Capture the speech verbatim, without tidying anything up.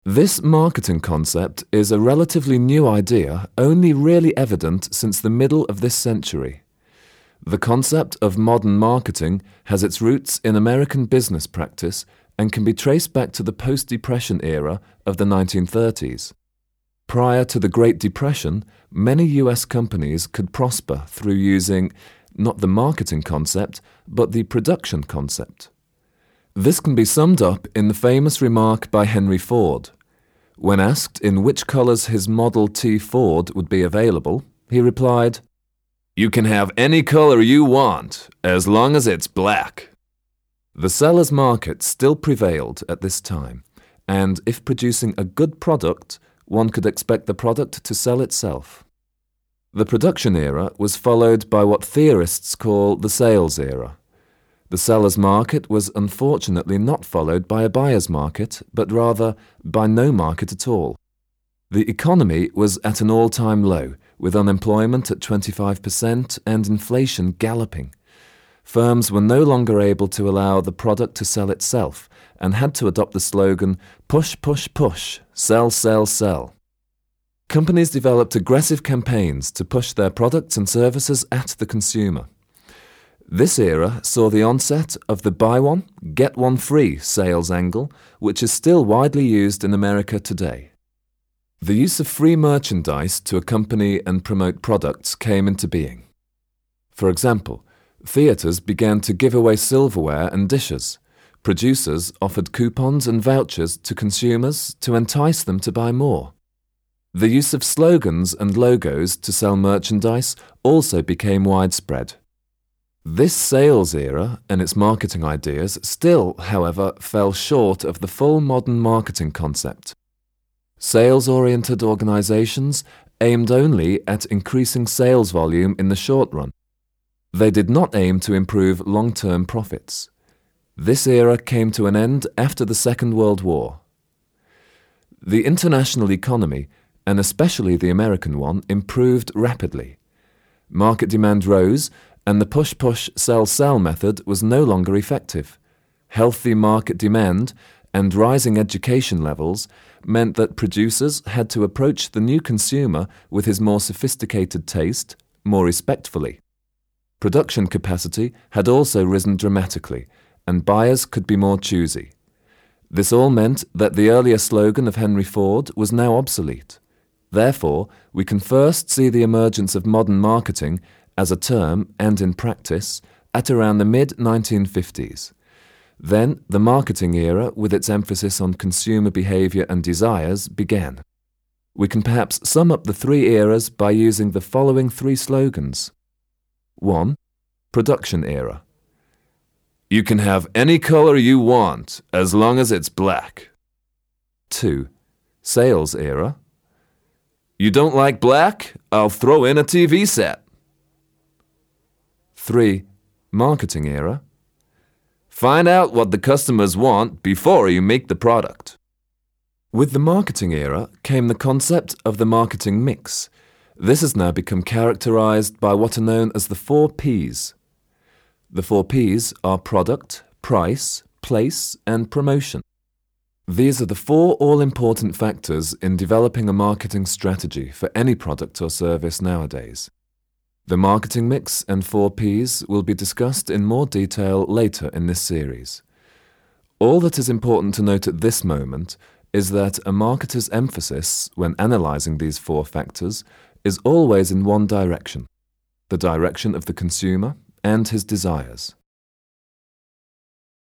This marketing concept is a relatively new idea, only really evident since the middle of this century. The concept of modern marketing has its roots in American business practice and can be traced back to the post-Depression era of the nineteen thirties. Prior to the Great Depression, many U S companies could prosper through using not the marketing concept, but the production concept. This can be summed up in the famous remark by Henry Ford. When asked in which colors his Model T Ford would be available, he replied, "You can have any color you want, as long as it's black." The seller's market still prevailed at this time, and if producing a good product, one could expect the product to sell itself. The production era was followed by what theorists call the sales era. The seller's market was unfortunately not followed by a buyer's market, but rather by no market at all. The economy was at an all-time low, with unemployment at twenty-five percent and inflation galloping. Firms were no longer able to allow the product to sell itself and had to adopt the slogan, "Push, push, push, sell, sell, sell." Companies developed aggressive campaigns to push their products and services at the consumer. This era saw the onset of the buy one, get one free sales angle, which is still widely used in America today. The use of free merchandise to accompany and promote products came into being. For example, theaters began to give away silverware and dishes. Producers offered coupons and vouchers to consumers to entice them to buy more. The use of slogans and logos to sell merchandise also became widespread. This sales era and its marketing ideas still, however, fell short of the full modern marketing concept. Sales-oriented organizations aimed only at increasing sales volume in the short run. They did not aim to improve long-term profits. This era came to an end after the Second World War. The international economy, and especially the American one, improved rapidly. Market demand rose, and the push-push, sell-sell method was no longer effective. Healthy market demand and rising education levels meant that producers had to approach the new consumer with his more sophisticated taste more respectfully. Production capacity had also risen dramatically, and buyers could be more choosy. This all meant that the earlier slogan of Henry Ford was now obsolete. Therefore, we can first see the emergence of modern marketing as a term and in practice at around the mid nineteen fifties. Then the marketing era, with its emphasis on consumer behavior and desires, began. We can perhaps sum up the three eras by using the following three slogans. one. Production era. "You can have any color you want, as long as it's black." two. Sales era. "You don't like black? I'll throw in a T V set." three. Marketing era. "Find out what the customers want before you make the product." With the marketing era came the concept of the marketing mix. This has now become characterized by what are known as the four Ps. The four Ps are product, price, place, and promotion. These are the four all-important factors in developing a marketing strategy for any product or service nowadays. The marketing mix and four Ps will be discussed in more detail later in this series. All that is important to note at this moment is that a marketer's emphasis when analyzing these four factors is always in one direction, the direction of the consumer and his desires.